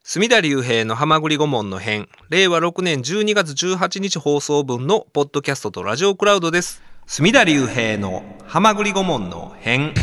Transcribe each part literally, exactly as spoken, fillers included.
隅田隆平のはまぐり顧問の編、れいわろくねんじゅうにがつじゅうはちにち放送分のポッドキャストとラジオクラウドです。隅田隆平のはまぐり顧問の編。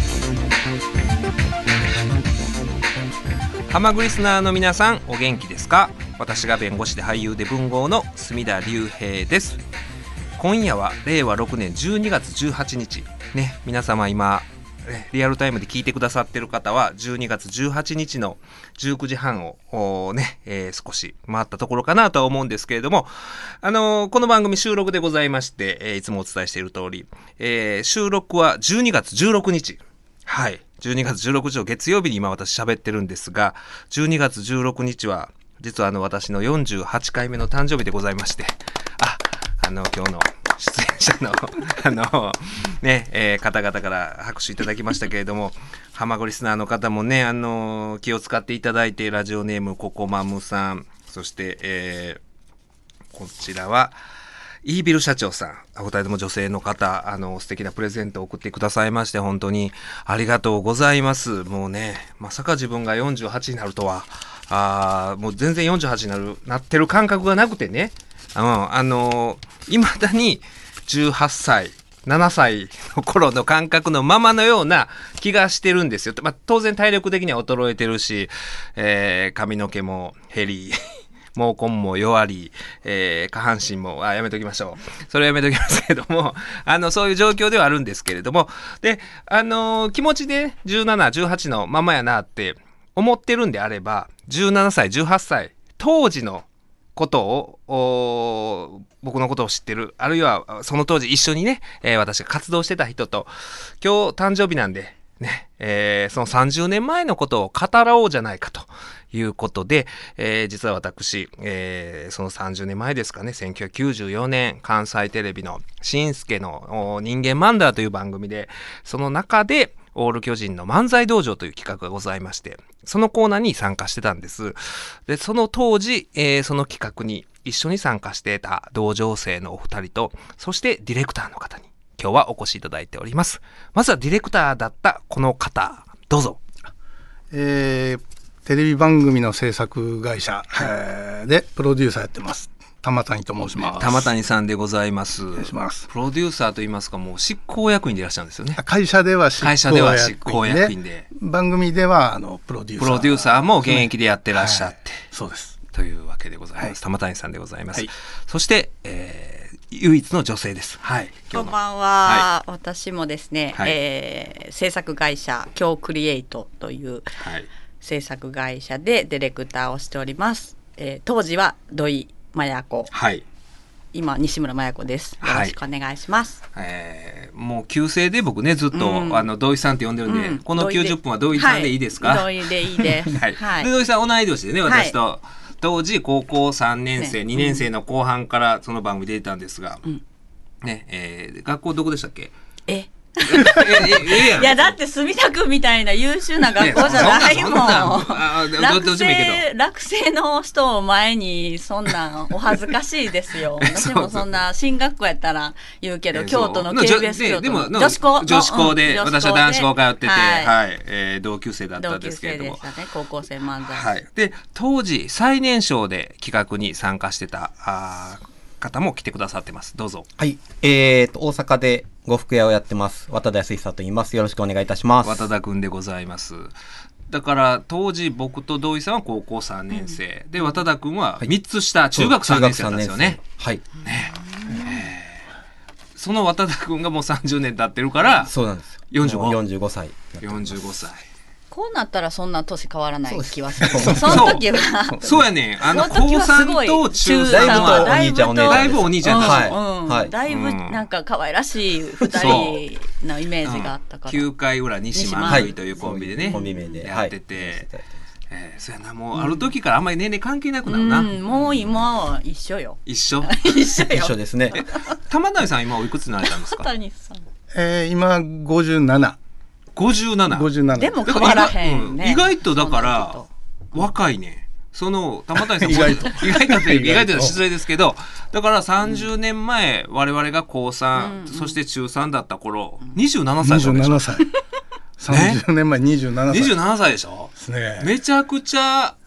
はまぐりスナーの皆さん、お元気ですか？私が弁護士で俳優で文豪の隅田隆平です。今夜はれいわろくねんじゅうにがつじゅうはちにちね、皆様今リアルタイムで聞いてくださっている方はじゅうにがつじゅうはちにちのじゅうくじはんをね、えー、少し回ったところかなとは思うんですけれども、あのー、この番組収録でございまして、えー、いつもお伝えしている通り、えー、収録はじゅうにがつじゅうろくにち、はいじゅうにがつじゅうろくにちの月曜日に今私喋ってるんですが、じゅうにがつじゅうろくにちは実はあの私のよんじゅうはちかいめの誕生日でございまして、あ、あの今日の出演者のあのね、えー、方々から拍手いただきましたけれども、はまぐりスナーの方もね、あの気を使っていただいて、ラジオネームココマムさん、そして、えー、こちらはイービル社長さん、お二人とも女性の方、あの素敵なプレゼントを送ってくださいまして、本当にありがとうございます。もうね、まさか自分がよんじゅうはちになるとは、あもう全然よんじゅうはちになるなってる感覚がなくてね、うん、あのいまだにじゅうはっさいななさいの頃の感覚のままのような気がしてるんですよ。まあ、当然体力的には衰えてるし、えー、髪の毛も減り毛根も弱り、えー、下半身もあやめときましょう。それはやめときますけども、あのそういう状況ではあるんですけれども、で、あのー、気持ちでじゅうなな、じゅうはちのままやなって思ってるんであれば、じゅうななさい、じゅうはっさい当時のことを僕のことを知ってる、あるいはその当時一緒にね、えー、私が活動してた人と今日誕生日なんでね、えー、そのさんじゅうねんまえのことを語ろうじゃないかということで、えー、実は私、えー、そのさんじゅうねんまえですかね、せんきゅうひゃくきゅうじゅうよねん関西テレビのしんすけの人間マンダーという番組で、その中でオール巨人の漫才道場という企画がございまして、そのコーナーに参加してたんです。で、その当時、えー、その企画に一緒に参加していた道場生のお二人と、そしてディレクターの方に今日はお越しいただいております。まずはディレクターだったこの方、どうぞ。 えー、テレビ番組の制作会社、はい、えー、でプロデューサーやってます玉谷と申します。 玉谷さんでございます。 お願いします。 プロデューサーといいますか、もう執行役員でいらっしゃるんですよね。 会社では執行役員で、会社では執行役員で、番組ではあのプロデューサー、 プロデューサーも現役でやってらっしゃって、はい、 そうですというわけでございます。はい、玉谷さんでございます。 はい、 そして、えー、唯一の女性です。はい。 こんばんは。はい、私もですね、はい、えー、制作会社京クリエイトという制作会社でディレクターをしております。えー、当時は土井麻也子。はい。今西村麻也子です。よろしくお願いします。 はい、えー、もう旧姓で僕ねずっと、うん、あの土井さんって呼んでるんで、うん、このきゅうじゅっぷんは土井さんでいいですか？ 土井でいいです。はい。 はい、で土井さん同い年でね、私と、はい、当時高校さんねんせい、ね、にねんせいの後半からその番組出てたんですが、うん、ね、えー、学校どこでしたっけ？ えいやだって墨田区みたいな優秀な学校じゃないもん。落成落成の人を前にそんなお恥ずかしいですよ。私もそんな進学校やったら言うけど、京都の ケービーエス 京都の女子校女子校で、私は男子校通ってて、はい、えー、同級生だったんですけれども、 同級生でしたね、高校生漫才。 はい。で当時最年少で企画に参加してたあ方も来てくださってます。どうぞ。 はい、えーと大阪で呉服屋をやってます渡田康久と言います。よろしくお願いいたします。 渡田くんでございます。だから当時僕と土井さんは高校さんねんせい、うん、で渡田くんはみっつ下、はい、中学さんねんせいだったんですよね。 はい、 ね、えー、その渡田くんがもうさんじゅうねん経ってるから、 そうなんですよ。 よんじゅうご、 よんじゅうごさいよんじゅうごさい。 こうなったらそんな年変わらない気はする。その時はそうやねん。あの高さんと中さんはだいぶお兄ちゃんだいぶお兄ちゃんだし、 うんうん、だいぶなんか可愛らしいふたりのイメージがあったから。 きゅうかい裏西万類というコンビでね、 コンビ名でやってて、えー、そうやな、もうある時からあんまり年齢関係なくなるな。 うん、もう今は一緒よ。 一緒一緒よ。 一緒ですね。 玉谷さん今おいくつになられたんですか？ 玉谷さん、 えー、今ごじゅうなな。 ごじゅうなな。 ごじゅうなな。 でも変わらへんね。 意外とだから若いね。その玉谷さん意外と意外とという意外と失礼ですけど、だからさんじゅうねんまえ、うん、我々が高さん、うん、そして中さんだった頃、うん、にじゅうななさいでしょ。 にじゅうななさい。さんじゅうねんまえにじゅうななさい。 にじゅうななさいでしょ。 ね、 めちゃくちゃ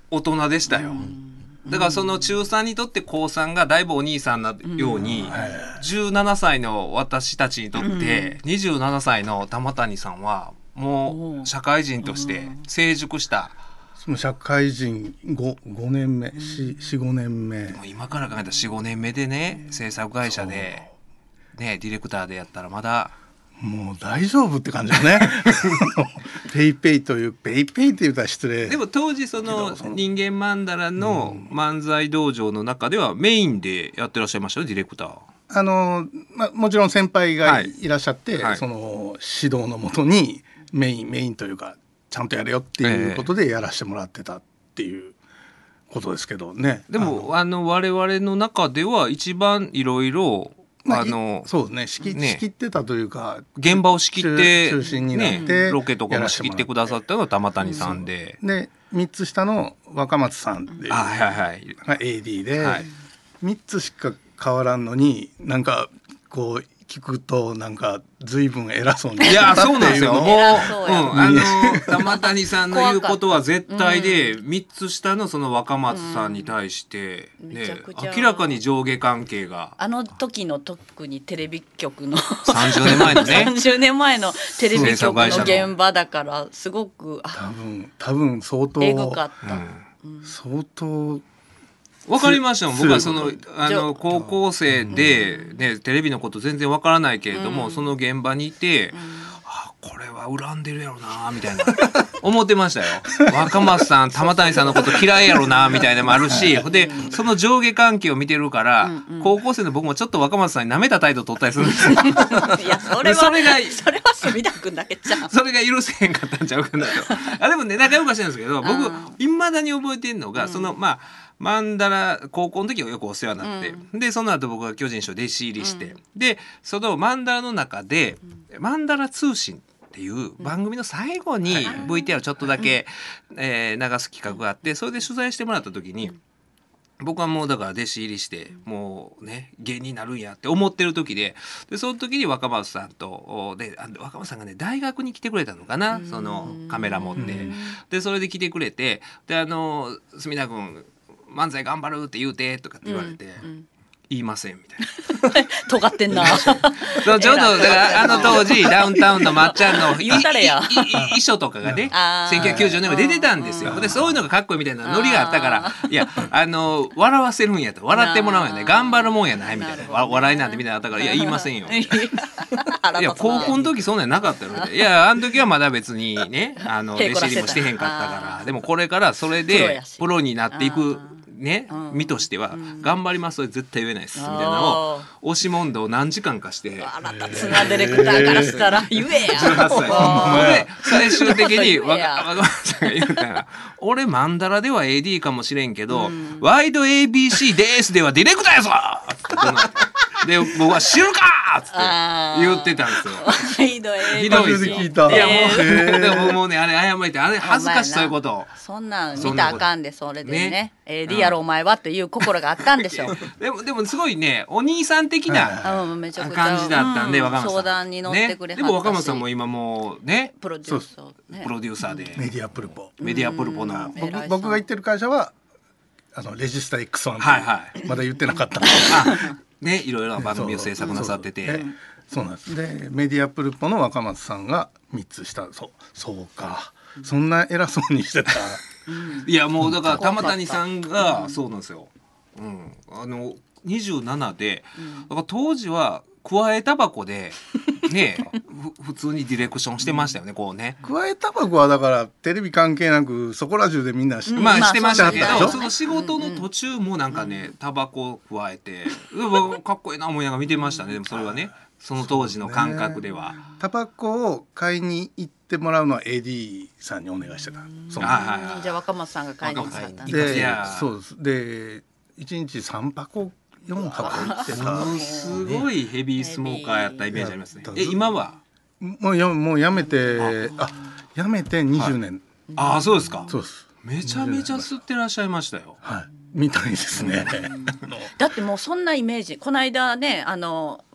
大人でしたよ。だからその中さんにとって高さんがだいぶお兄さんなように、じゅうななさいの私たちにとってにじゅうななさいの玉谷さんはもう社会人として成熟した、 その社会人 5, 5年目 よん,ご 年目、 もう今から考えたら よん,ご 年目でね、制作会社でねディレクターでやったらまだもう大丈夫って感じだねペイペイというペイペイって言ったら失礼。 でも当時その人間マンダラの漫才道場の中ではメインでやってらっしゃいましたよ、ディレクター。 あの、まあ、もちろん先輩がいらっしゃって、はい、その指導のもとにメインメインというかちゃんとやれよっていうことでやらせてもらってたっていうことですけどね。 でもあの我々の中では一番いろいろまあ、あのそうね、仕切、ね、仕切ってたというか現場を仕切って中心になって、 ね、ロケとかも仕切ってくださったのが玉谷さんで、 でみっつ下の若松さんっていうのが エーディー で、はい、みっつしか変わらんのになんかこう聞くとなんか随分偉そうにいやそうなんですよ。もう、うん、あの玉谷さんの言うことは絶対で、うん、みっつ下のその若松さんに対して、うんね、明らかに上下関係があの時の特にテレビ局のさんじゅうねんまえのねさんじゅうねんまえのテレビ局の現場だからすごく多分多分相当えぐかった、 うん、相当分かりましたもん。僕はそのあの高校生で、ね、テレビのこと全然分からないけれども、うん、その現場にいて、うん、あこれは恨んでるやろなみたいな思ってましたよ。若松さん玉谷さんのこと嫌いやろなみたいなのもあるし、でその上下関係を見てるから、うんうん、高校生の僕もちょっと若松さんに舐めた態度を取ったりするんですよ。 いやそれはそれがそれは墨田君だけじゃん。 それが許せへんかったんちゃうかなと。あでもね仲良くしてるんですけど、僕いまだに覚えてるのが、うん、そのまあマンダラ高校の時はよくお世話になって、うん、でその後僕が巨人賞弟子入りして、うん、でそのマンダラの中で、うん、マンダラ通信っていう番組の最後に ブイティーアール ちょっとだけ、うんえー、流す企画があって、それで取材してもらった時に、僕はもうだから弟子入りしてもうね芸人になるんやって思ってる時で、でその時に若松さんとで若松さんがね大学に来てくれたのかな、そのカメラ持って、でそれで来てくれて、であの墨田君漫才頑張るって言うてとかって言われて、うんうん、言いませんみたいな尖ってんなそうちょっとだからあの当時ダウンタウンのまっちゃんの衣装とかがねせんきゅうひゃくきゅうじゅうねんまで出てたんですよ。でそういうのがかっこいいみたいなノリがあったから、いやあの笑わせるんやと笑ってもらうんやね頑張るもんやないみたいな笑いなんてみたいなあったから、いや言いませんよいや高校の時そんなんなかったよ。いやあの時はまだ別にねあの弟子入りもしてへんかったから、でもこれからそれでプロになっていくね、身としては、うん、頑張りますそれ絶対言えないですみたいなのを押し問答を何時間かしてあなたつなディレクターからしたら言えやじゅうはっさいで最終的に若松さんが言うたら俺マンダラでは エーディー かもしれんけど、うん、ワイド エービーシー ですではディレクターやぞで僕は知るかっつって言ってたんですよ。 ひどいひどいですよ。いやもうでももうねあれ謝りてあれ恥ずかしそういうことそんなん見たらあかんでそれでねねエーディーやろお前はという心があったんでしょうでもでもすごいねお兄さん的な感じだったんで、うん、若松さん相談に乗ってくれはったし、 ね、でも若松さんも今もうねプロデューサー、 ね、プロデューサーでメディアプルポメディアプルポの、うん、 僕, 僕が行ってる会社はあのレジスタ エックスワン って、はいはい、まだ言ってなかったあね、いろいろな番組を制作なさってて、 そうなんですでメディアプルポの若松さんがみっつ下そうそうかそんな偉そうにしてたいやもうだから玉谷さんがそうなんですよ、うん、あのにじゅうななでだから当時はくわえタバコでね普通にディレクションしてましたよね、こうね。 くわえタバコはだからテレビ関係なくそこら中でみんなして、 まあ、してましたけど、その仕事の途中もなんかねタバコをくわえてかっこいいな思いながら見てましたね。でもそれはねその当時の感覚では、ね、 タバコを買いに行ってもらうのは エーディー さんにお願いしてた。 そうあじゃあ若松さんが買いに行ったんで、そうですでいちにちさんぱこよんはこ行ってたすごいヘビースモーカーやったイメージありますね。え今はもうやもうやめてあやめてにじゅうねん、 はい、ああそうですか。 そうです。 めちゃめちゃ吸ってらっしゃいましたよ。 はいみたいですねだってもうそんなイメージこの間ねあの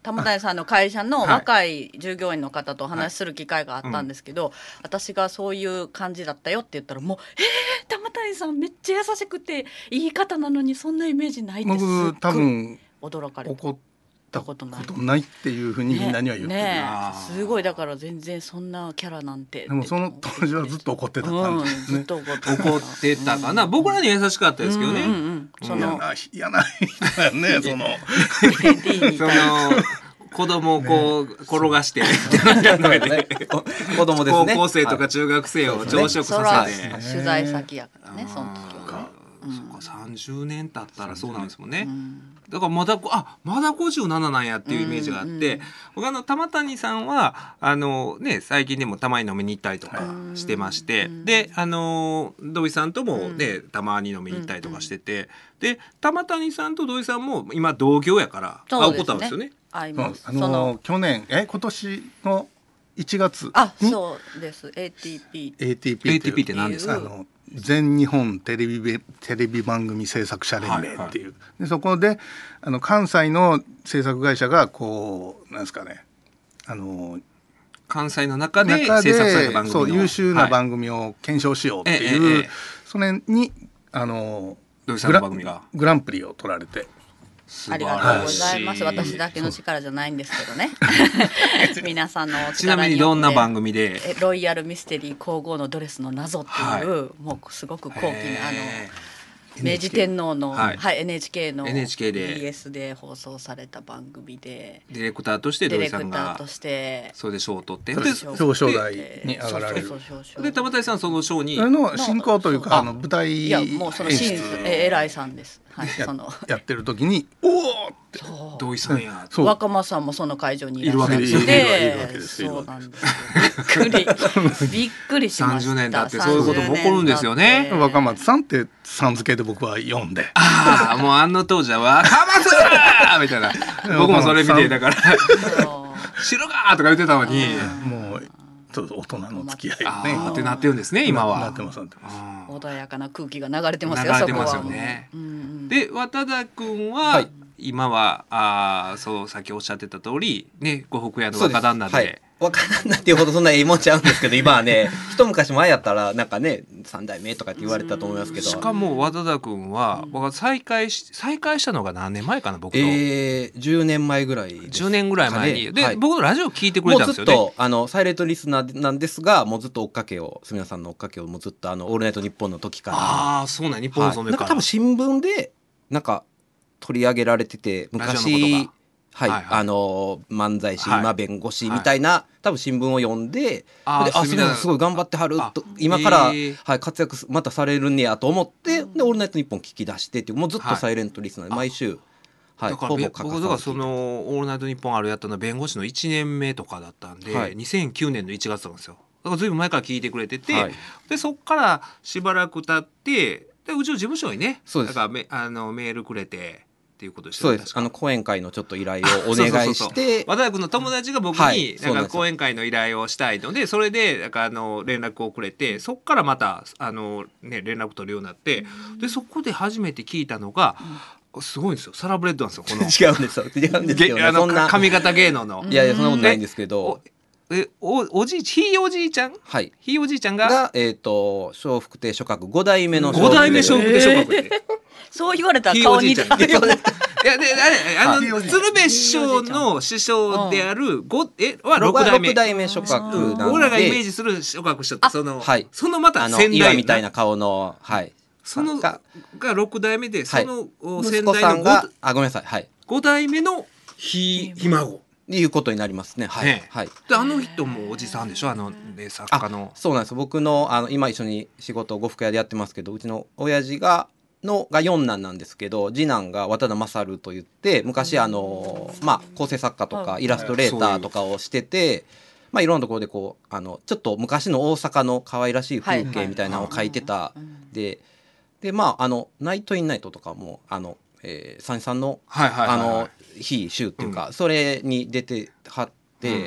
玉谷さんの会社の若い従業員の方とお話しする機会があったんですけど、はいはいうん、私がそういう感じだったよって言ったらもう「えー、玉谷さんめっちゃ優しくていい方なのにそんなイメージない」ってすっごい多分驚かれ怒ったことないっていうふうにみんなには言ってる、ねね、 すごいだから全然そんなキャラなんてでもその当時はずっと怒ってた感じですね、うん、ずっと怒って怒ってたかな、うん、僕らに優しかったですけどね、うんうんうん、 その嫌な人だよねそのその子供をこう転がして子供ですね高校生とか中学生を朝食させて、 はい、取材先やからねその時は、 うん、そっかさんじゅうねん経ったらそうなんですもんね、うん、だからまだあまだごじゅうなななんやっていうイメージがあって、うんうん、他の玉谷さんはあのね最近でもたまに飲みに行ったりとかしてまして、うん、であの土井さんともね、うん、たまに飲みに行ったりとかしてて、で玉谷さんと土井さんも今同業やから会うことあるんですよね。 会います。 あのその去年え今年のいちがつにあそうです エーティーピーエーティーピーエーティーピー って何ですか？ あの全日本テレビテレビ番組制作者連盟っていう、はいはい、でそこであの関西の制作会社がこうなんですかねあの関西の中で制作された番組のそう優秀な番組を検証しようっていう、はいえええ、それにあの土井さんの番組がグランプリを取られてありがとうございます。私だけの力じゃないんですけどね皆さんのお力によってちなみにどんな番組でロイヤルミステリー皇后のドレスの謎っていう、はい、もうすごく高貴なあの明治天皇の、はいはい、エヌエイチケー のエヌエイチケー でビーエス で放送された番組でディレクターとして土井さんがそれで賞を取って表彰台に上がられるで玉谷さんその賞にあの進行というかあの舞台いやもうそのシーンえ偉いさんです、はい、 や, そのやってる時におおって土井さんや若松さんもその会場にいらっしゃっているわけですよ。 そうなんですよびっくりびっくりしました。 さんじゅうねんだってそういうことも起こるんですよね。 若松さんってさん付けで僕は読んでああもうあの当時は若松みたいな僕もそれ見てだから白がとか言ってたのにもう大人の付き合いがねってなってるんですね今は。 なってます穏やかな空気が流れてますよ。 流れてますよね。うんうん、で渡田君は、はい、今はあそうさっきおっしゃってた通りね呉服屋の若旦那で。 若旦那っていうほどそんなええもんちゃうんですけど今はね一昔前やったらなんかね三代目とかって言われたと思いますけどしかも渡田君は僕は再会し再会したのが何年前かな僕と、 えー、じゅうねんまえぐらいですかね。 じゅうねんぐらい前にで、はい、僕のラジオ聞いてくれたんですよね。 もうずっとあのサイレントリスナーなんですがもうずっと追っかけを住田さんの追っかけをもうずっとあのオールナイトニッポンの時からああそうなん日本放送の時から、はい、 なんか多分新聞でなんか取り上げられてて昔はい、はいはい、あの漫才師、はい、今弁護士みたいな、はい、多分新聞を読んであであすごい頑張ってはると今から、えーはい、活躍またされるんねやと思ってでオールナイトニッポン聞き出してっていうもうずっとサイレントリスナーで毎週、はい、 だからほぼ欠かさず僕がそのオールナイトニッポンあるやったの弁護士のいちねんめとかだったんで、はい、にせんきゅうねんのいちがつなんですよ。だからずいぶん前から聞いてくれてて、はい、でそっからしばらく経ってでうちの事務所にねそうですだからめあのメールくれてっていうことですよね。そうです。あの講演会のちょっと依頼をお願いして和田君の友達が僕になんか講演会の依頼をしたいのでそれでなんかあの連絡をくれてそこからまたあの、ね、連絡取るようになってでそこで初めて聞いたのがすごいんですよ。サラブレッドなんですよこの違うんですよ違うんですよ、ね、 あのそんな髪型芸能のいやいやそんなことないんですけどえおおじいひいおじいちゃんはいひいおじいちゃんががえっ、ー、と笑福亭諸角ご代目のご代目笑福亭諸角って、えー、 そう言われたら顔似てるいやであの鶴瓶師匠の師匠であるごえはろく代目ろく代目諸角なんで僕らがイメージする諸角師匠ってその、はい、そのまた先代岩みたいな顔のはいそのがろく代目でその先代のがあごめんなさいはいご代目のひひ孫いうことになりますね。はい。 ねはい、 であの人もおじさんでしょあの、ね、作家の。 そうなんです。僕のあの今一緒に仕事を呉服屋でやってますけどうちの親父がのが四男なんですけど次男が渡田勝といって昔あの、まあ、構成作家とかイラストレーターとかをしてて、まあ、いろんなところでこうあのちょっと昔の大阪の可愛らしい風景みたいなのを描いてたででまああのナイトインナイトとかもあの、えー、三枝さんのあの日週っていうか、うん、それに出てはって、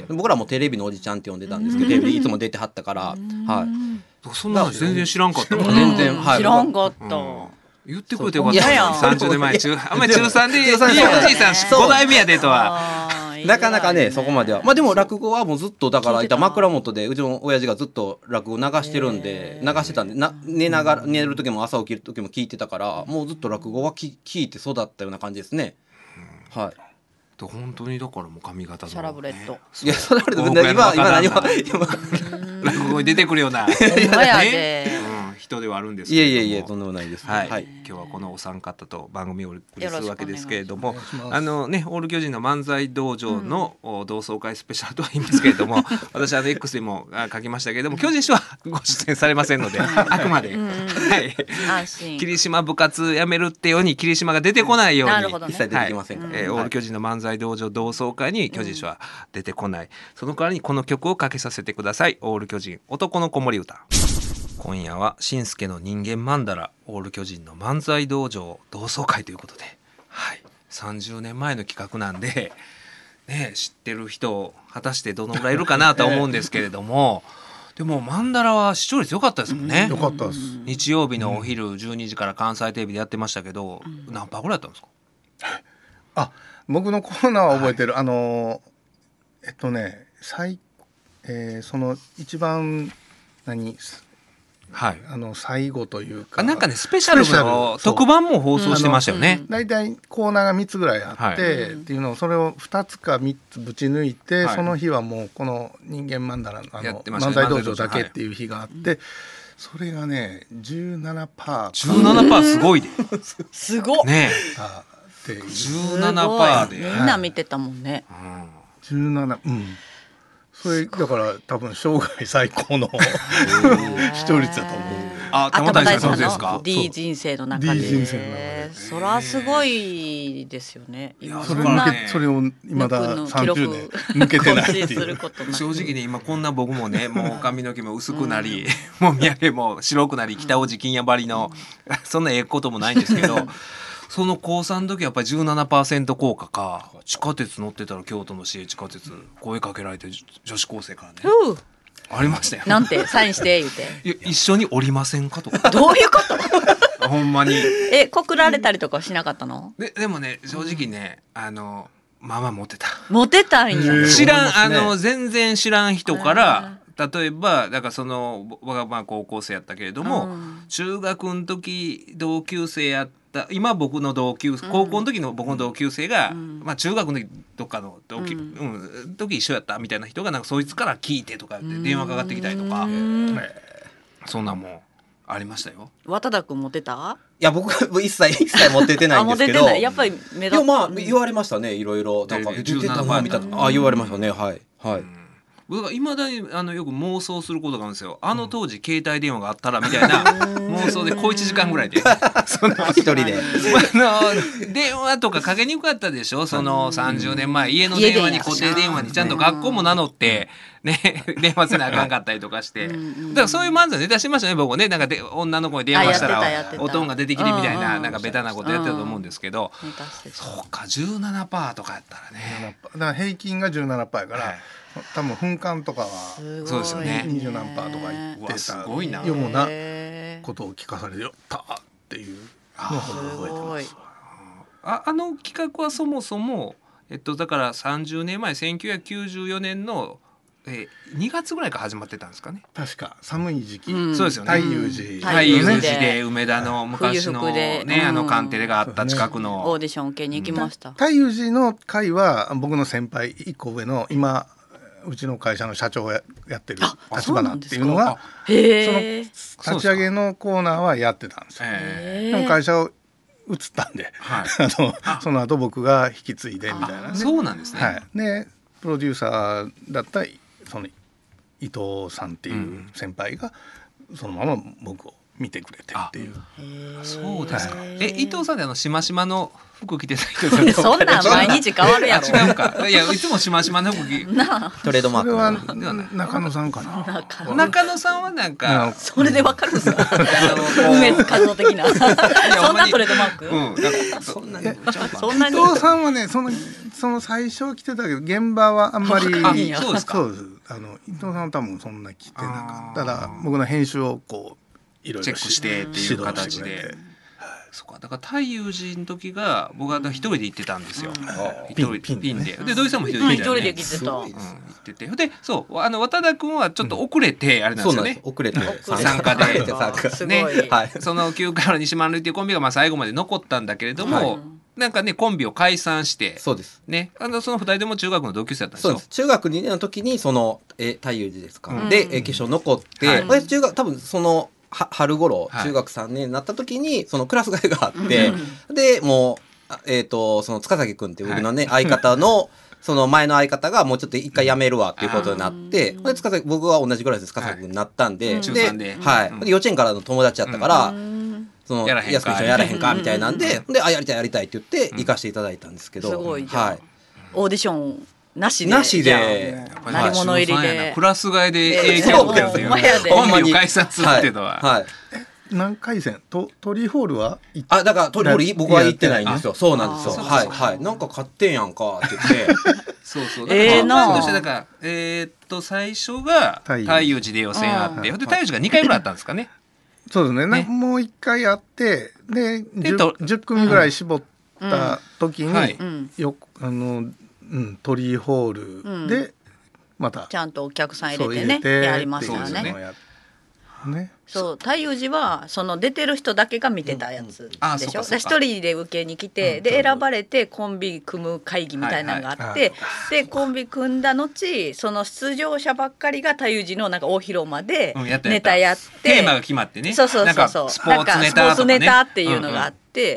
うん、僕らもテレビのおじちゃんって呼んでたんですけどテレビでいつも出てはったから、はい、 そんなの全然知らんかったもん全然、はい、 知らんかった、 うん言ってくれてよかったさんじゅうねんまえ中あんまり中さんでいいおじいさんご代目やでとはなかなかねそこまではまあでも落語はもうずっとだからいた枕元でうちの親父がずっと落語流してるんで流してたんでな寝ながら寝る時も朝起きる時も聞いてたからもうずっと落語はき聞いて育ったような感じですね、うん、はい本当にだからもう髪型の、ね、 サラブレッドいやサラブレッド今今何も落語に出てくるような、ねうん、人ではあるんですけれどもいえいえいえとんでもないです、ねはいはい、今日はこのお三方と番組をお送りするわけですけれどもあのねオール巨人の漫才道場の同窓会スペシャルとは言いますけれども、うん、私あの X でも書きましたけれども巨人師はご出演されませんのであくまで、うんはい、霧島部活やめるってように霧島が出てこないように、ね、 一切出てきませんから、 はいえー、オール巨人の漫才道場同窓会に巨人師は出てこない、うん、その代わりにこの曲をかけさせてください。オール巨人男の子守歌。今夜はしんすけの人間マンダラオール巨人の漫才道場同窓会ということで、はい、さんじゅうねんまえの企画なんで、ね、知ってる人果たしてどのぐらいいるかなと思うんですけれどもでもマンダラは視聴率良かったですもんね、 うん、良かったです。 日曜日のお昼じゅうにじから関西テレビでやってましたけど、うん、何パーぐらいだったんですか？ あ僕のコーナーは覚えてる、はい、あのえっとね最、えー、その一番何はい、 あの最後というかなんかねスペシャルの特番も放送してましたよね。 だいたいコーナーがみっつぐらいあって、はい、っていうのをそれをふたつかみっつぶち抜いて、はい、その日はもうこの人間マンダラのあの漫才道場だけっていう日があって、はい、それがね じゅうななパーセントじゅうななパーセント すごいですごっねえじゅうななパーセント でみんな見てたもんね、 はい、じゅうななうんそれだから多分生涯最高の視聴率だと思う。 あ、玉谷さんそうですか。 D 人生の中で。D 人生の中で。それはすごいですよね。 今それ抜けそれを未ださんじゅうねん抜けてないっていう。 正直ね今こんな僕もねもう髪の毛も薄くなり、うん、もう土産も白くなり北大路金谷張りの、うん、そんなええこともないんですけど。その高さんの時はやっぱり じゅうななパーセント 効果か地下鉄乗ってたら京都の市営地下鉄声かけられて女子高生からねありましたよ。 なんてサインして言うていや一緒に降りませんかとかどういうことほんまにえ告られたりとかしなかったの？ で, でもね正直ねあのまあまあモテたモテたんや知らんあの全然知らん人から例えばだからその僕はまあ高校生やったけれども、うん、中学の時同級生やった今僕の同級高校の時の僕の同級生が、うん、まあ中学の時どっかの同級、うんうん、時一緒やったみたいな人がなんかそいつから聞いてとかって電話かかってきたりとか、うん、そんなもんありましたよ。 渡田君モテた？ いや僕一切一切モテてないんですけどやっぱり目立つ。 いやまあ言われましたねいろいろなんか出てたなみたいなあ言われましたねはいはい。うん僕が未だにあのよく妄想することがあるんですよ。あの当時携帯電話があったらみたいな妄想で小いちじかんぐらいでその一人であの電話とかかけにくかったでしょ。そのさんじゅうねんまえ家の電話に固定電話にちゃんと学校も名乗ってね電話せなあかんかったりとかしてだからそういう漫才ネタしましたね僕ね。なんかで女の子に電話したら音が出てきてみたいななんかベタなことやってたと思うんですけどそうか じゅうななパーセント とかやったらねだから平均が じゅうななパーセント やから、はい多分噴火とかはそうですよねにじゅう何パーとか言ってたようなことを聞かされてよったっていうのを覚えてます。 あ, あの企画はそもそも、えっと、だからさんじゅうねんまえせんきゅうひゃくきゅうじゅうよねんの、えー、にがつぐらいから始まってたんですかね。 確か寒い時期、 うん、そうですよね太遊寺太遊寺で梅田の昔の、ねうん、あのカンテレがあった近くの、 ね、オーディション受けに行きました。 太遊寺の会は僕の先輩いっこ上の今うちの会社の社長を や, やってる立花っていうのがその立ち上げのコーナーはやってたんですよ。でも会社を移ったんで、はい、あのあその後僕が引き継いでみたいな、ね、 そうなんですね、 はい、でプロデューサーだったその伊藤さんっていう先輩がそのまま僕を見てくれてっていう。 そうですか、はい、え伊藤さんってあのしましまの服着てた人じゃそんなん毎日変わるやろ。 違うかいやいつもしましまの服着トレードマーク。 それは中野さんかな。 中, 中野さんはなんかそれでわかるんですか梅津和夫的なそんなトレードマーク、うん、なんかそんなにそんなに伊藤さんはねそのその最初は着てたけど現場はあんまりそうですか。 そうですあの伊藤さんは多分そんな着てなかったら僕の編集をこういろいろチェックしてっていう形でそうかだから太陽寺の時が僕は一人で行ってたんですよ、うん、一人ピンピンでで土井さんも一人で行ってたよね、 うん、一人で来てた、 うん、行っててでそうあの渡田君はちょっと遅れて、うん、あれなんですよね遅れて参加でね、 はい、そのきゅうかいの西丸っていうコンビがまあ最後まで残ったんだけれども、はい、なんかねコンビを解散してそうですねあのそのふたりでも中学の同級生だったんですよ。 そうです中学にねんの時にそのえ太陽寺ですか、うん、でえ決勝残って、はい、私中学多分その春頃中学さんねんになった時にそのクラス替えがあって、はい、でもうえっ、ー、とその塚崎君っていう僕のね、はい、相方のその前の相方がもうちょっと一回辞めるわっていうことになって、で塚崎僕は同じぐらいで塚崎君になったんで、はい、で、ではい、うん、幼稚園からの友達やったから、うん、そのやすく一緒にやらへんかみたいなんで、うん、であやりたいやりたいって言って行かせていただいたんですけど、 すごいじゃん、はい、オーディションなしでなしで鳴り物入りでクラス替えで影響を受けるっていうコンビを解散するっていうのは、はいはい、 何回戦とトリーホールはあだからトリーホール僕は行ってないんですよ。そうなんですよ。はいはいなんか買ってんやんかって言ってそうそうだからえー、なとしてだからえー、っと最初が太陽寺で予選あってで太陽寺がにかいぐらいあったんですかね。 そうです ね, ねもういっかいあってで 10, じゅっ組ぐらい絞った時に、うんはいよあのうん、トリーホールでまた、 うん、ちゃんとお客さん入れてね入れてやりましたよね。 ね、 そう太陽寺はその出てる人だけが見てたやつでしょ。一人で受けに来て、うん、で選ばれてコンビ組む会議みたいなのがあって、はいはい、でコンビ組んだ後その出場者ばっかりが太陽寺のなんか大広間でネタやって、うん、 テーマが決まってねそうそうそうそうスポーツネタとかね、スポーツネタっていうのがあって、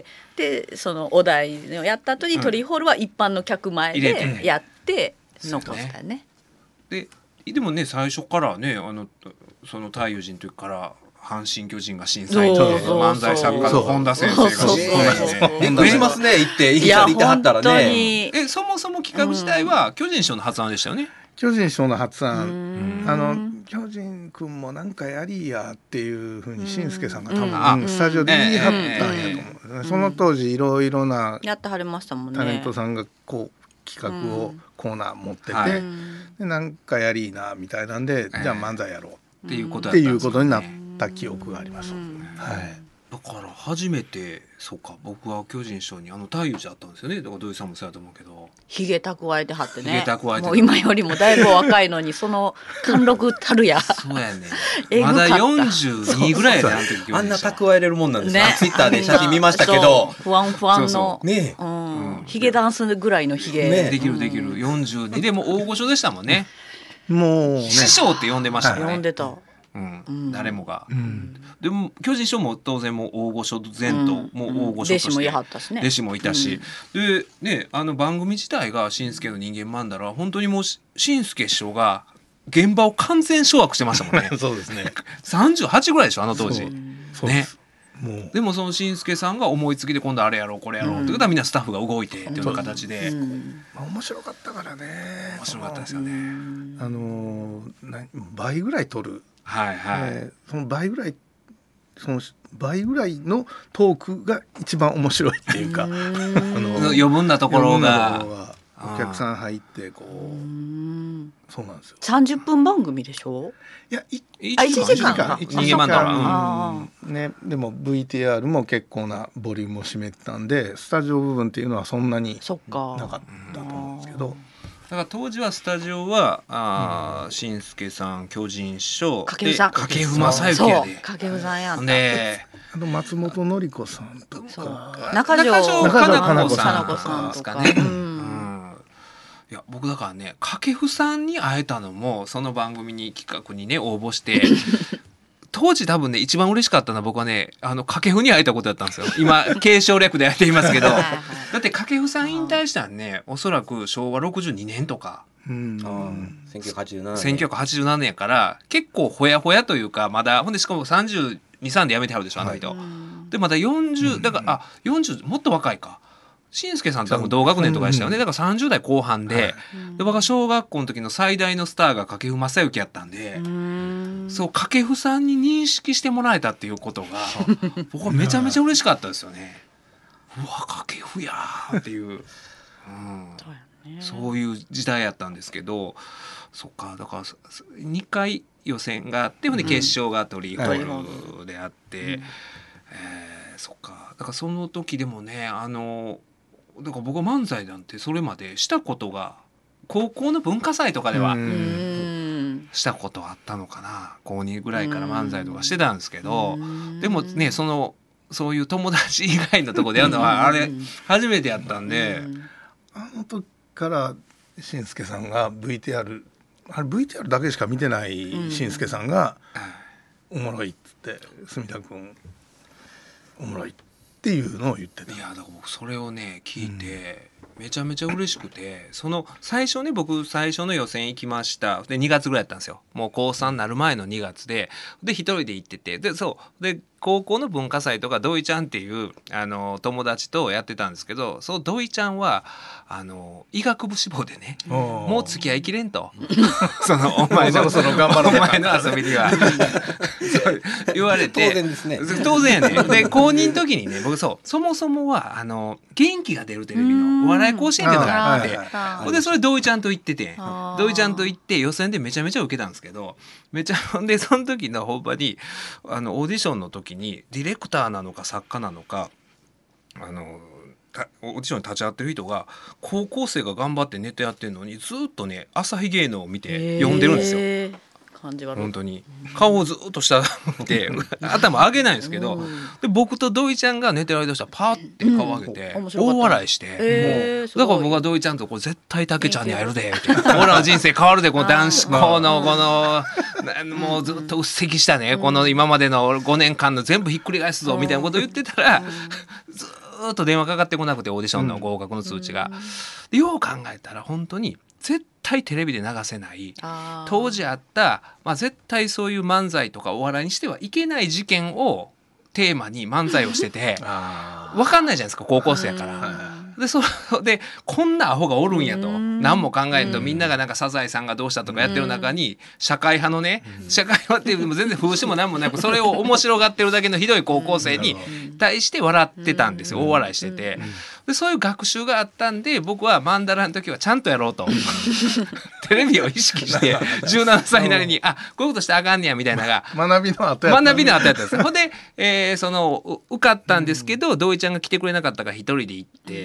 うんうん、でそのお題をやった後に、うん、トリーホールは一般の客前でやって残したよね。 ででもね最初からねあのその太陽寺の時から阪神巨人が審査員で漫才作家の本田先生が審査員でびっくりしますね行って行ってはったらね。 えそもそも企画自体は巨人師匠の発案でしたよね。 巨人師匠の発案あの巨人くんもなんかやりやっていうふうにしんすけさんが多分スタジオで言い張ったんやと思うんですね。その当時いろいろなやってはりましたもんねタレントさんがこう企画をコーナー持ってて、うん、でなんかやりーなみたいなんで、えー、じゃあ漫才やろうっていうことになった記憶があります、うんはい、 だから初めてそうか僕は巨人師匠にあの太陽寺あったんですよね。だから土井さんもそうやと思うけどひげ蓄えてはってねひげ蓄えてもう今よりもだいぶ若いのにその貫禄たるやそうやねまだよんじゅうにぐらいであの時あんな蓄えれるもんなんですね。ツイッターで写真見ましたけどふわんふわんのねえ、うんうん、ヒゲダンスぐらいのヒゲ、 ね、できるできるよんじゅうにでも大御所でしたもんねもう、ね、 師匠って呼んでましたね、 はい、呼んでた、 うんうん、誰もが、うん、でも巨人師匠も当然もう大御所前と、うん、もう大御所として、 弟子もいはったしね弟子もいたし、うん、でねあの番組自体がしんすけの人間マンダラ本当にもうしんすけ師匠が現場を完全掌握してましたもんねそうですねさんじゅうはちぐらいでしょあの当時そうねもうでもそのしんすけさんが思いつきで今度あれやろうこれやろう、うん、ってことはみんなスタッフが動いてっていう形で、うん、 まあ、面白かったからね面白かったですよね。 あのー、倍ぐらい取る、 はいはいえー、その倍ぐらいその倍ぐらいのトークが一番面白いっていうかあの余分なところがお客さん入ってこうそうなんですよ。 さんじゅっぷん番組でしょ。 いやいいちじかんか人間マンダラ、 うんね、でも ブイティーアール も結構なボリュームを占めてたんでスタジオ部分っていうのはそんなになかったと思うんですけど、 だから当時はスタジオはあ、うん、しんすけさん巨人師匠掛布さん掛布正幸やで掛布さんやったであと松本典子さんとか中条かな子さんとかね、うん、 いや僕だからね掛布さんに会えたのもその番組に企画にね応募して当時多分ね一番嬉しかったのは僕はねあの掛布に会えたことだったんですよ。今継承略でやっていますけどだって掛布さん引退したんねおそらくしょうわろくじゅうにねんとかうんせんきゅうひゃくはちじゅうななねんせんきゅうひゃくはちじゅうななねんやから結構ほやほやというかまだほんでしかもさんじゅうに、さんで辞めてはるでしょあの人、はい、でまだよんじゅうだからあよんじゅうもっと若いかしんすけさんと多分同学年とかでしたよね。だからさんじゅう代後半で、はい、で僕は小学校の時の最大のスターが掛布正幸やったんでそう掛布さんに認識してもらえたっていうことが僕はめちゃめちゃ嬉しかったですよね。うわ掛布やーっていう、うん、そういう時代やったんですけどそっかだからにかい予選があって、うん、決勝がトリーホールであって、うんうんえーそっか。だからその時でもね、あのだから僕は漫才なんてそれまでしたことが高校の文化祭とかではしたことあったのかな。高にぐらいから漫才とかしてたんですけど、でもね、そのそういう友達以外のところでやるのはあれ初めてやったんで、 あの時からしんすけさんが ブイティーアール あれ ブイティーアール だけしか見てないしんすけさんがおもろいっつって住田君おもろいっていうのを言ってた。 いやだから僕それをね聞いて、めちゃめちゃ嬉しくて、その最初ね僕最初の予選行きました。でにがつぐらいやったんですよ。もうこうさんになる前のにがつで、で一人で行ってて、でそうで高校の文化祭とか土井ちゃんっていうあの友達とやってたんですけど、その土井ちゃんはあの医学部志望でね、もう付き合いきれんとそのお前のその頑張ろうお前の遊びにはそう言われて、 当然ですね。 当然やね。で公認の時にね僕そうそもそもはあの元気が出るテレビのお笑い甲子園っていうのがあって、ほんでそれ土井ちゃんと行ってて、土井ちゃんと行って予選でめちゃめちゃ受けたんですけど、めちゃほんでその時のほんまにあのオーディションの時にディレクターなのか作家なのかあのオーディションに立ち会ってる人が高校生が頑張ってネタやってるのにずっとね朝日芸能を見て読んでるんですよ。えー感じ悪い本当に顔をずっと下見て頭上げないんですけど、で僕と土井ちゃんが寝てる間としたらパーって顔上げて大笑いして、もうだから僕は土井ちゃんとこう絶対たけちゃんに会えるで俺らの人生変わるで、この男子校のこのもうずっとうっせきしたねこの今までのごねんかんの全部ひっくり返すぞみたいなこと言ってたらずっと電話かかってこなくて、オーディションの合格の通知が、でよう考えたら本当に絶対テレビで流せない当時あった、まあ、絶対そういう漫才とかお笑いにしてはいけない事件をテーマに漫才をしてて分かんないじゃないですか高校生やから。でそでこんなアホがおるんやと何も考えんと、みんながなんかサザエさんがどうしたとかやってる中に社会派のね、社会派っていうのも全然風刺も何もなく、それを面白がってるだけのひどい高校生に対して笑ってたんですよ。大笑いしてて、でそういう学習があったんで僕はマンダラの時はちゃんとやろうとテレビを意識してじゅうななさいなりにあこういうことしてあかんねやみたいなのが学びの後やった学びの後やったんですよ。ほんで、えー、その受かったんですけど土井ちゃんが来てくれなかったから一人で行って、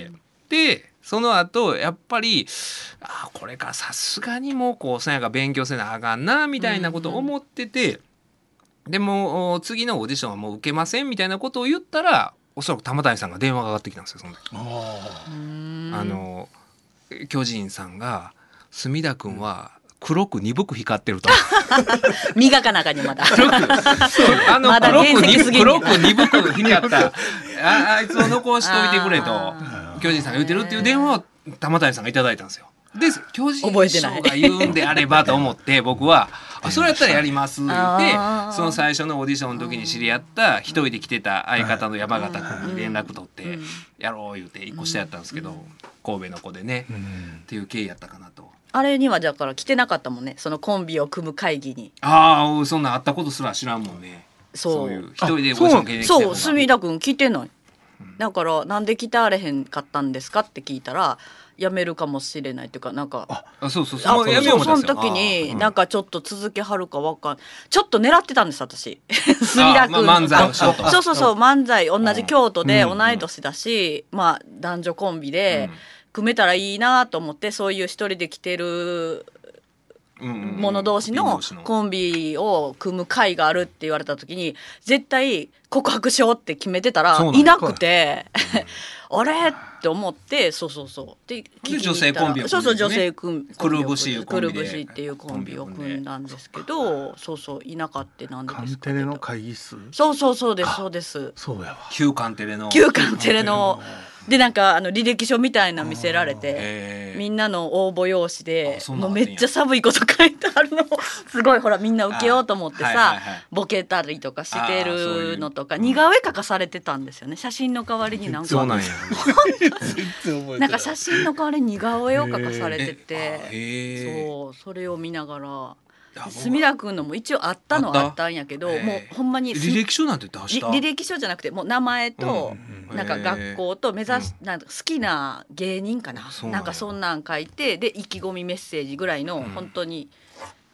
でその後やっぱりあこれからさすがにもうこうさやが勉強せなあかんなみたいなことを思ってて、でも次のオーディションはもう受けませんみたいなことを言ったら、おそらく玉谷さんが電話がかかってきたんですよその時。あの巨人さんが隅田君は黒く鈍く光ってると磨かなかにまだあの黒く鈍黒く鈍く光ったあ, あいつを残しといてくれと巨人さんが言ってるっていう電話を玉谷さんがいただいたんですよ。で巨人師匠が言うんであればと思って僕はあそれやったらやりますってその最初のオーディションの時に知り合った一人で来てた相方の山形君に連絡取ってやろう言うて一個下やったんですけど、神戸の子でねっていう経緯やったかなと。 あれにはだから来てなかったもんね、そのコンビを組む会議に。 ああそんなあったことすら知らんもんね。そうそういう一人でオーディション経験してたそう隅田君来てない。だからなんで来てあれへんかったんですかって聞いたら辞めるかもしれないっていうかなんかあそうそうそうやめようその時になんかちょっと続けはるかわかんちょっと狙ってたんです私隅田君、 ま、漫才をしようとそうそうそう漫才同じ京都で同い年だし、うんうん、まあ男女コンビで組めたらいいなと思って、そういう一人で来てる者同士のコンビを組む会があるって言われた時に絶対告白しようって決めてたらいなくてあれって思って、そうそうそうで女性コンビを組んで、ね、 そうそう女性コンビくるぶしくるぶしっていうコンビを組んだんですけど、そうそういなかったなんでですか。 カンテレの会議室。 そうそうそうですそうです。 そうやわ。 旧カンテレの旧カンテレのでなんかあの履歴書みたいなの見せられて、みんなの応募用紙でもうめっちゃ寒いこと書いてあるのすごいほらみんな受けようと思ってさ、はいはいはい、ボケたりとかしてるのとか似顔絵描かされてたんですよね。写真の代わりになんかそうなんやなんか写真の代わりに似顔絵を描かされてて、そうそれを見ながら隅田君のも一応あったのはあったんやけど、もうほんまに履歴書なんて出した履歴書じゃなくてもう名前と、うん、なんか学校と目指し、うん、なんか好きな芸人かな、なんかそんなん書いてで意気込みメッセージぐらいの本当に